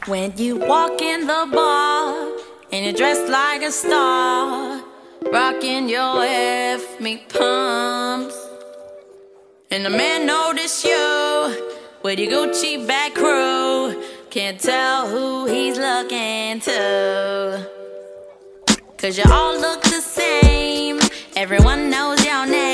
When you walk in the bar and you're dressed like a star, rocking your F me pumps, and the man notice you with your Gucci back crew, can't tell who he's looking to, 'cause you all look the same, everyone knows your name.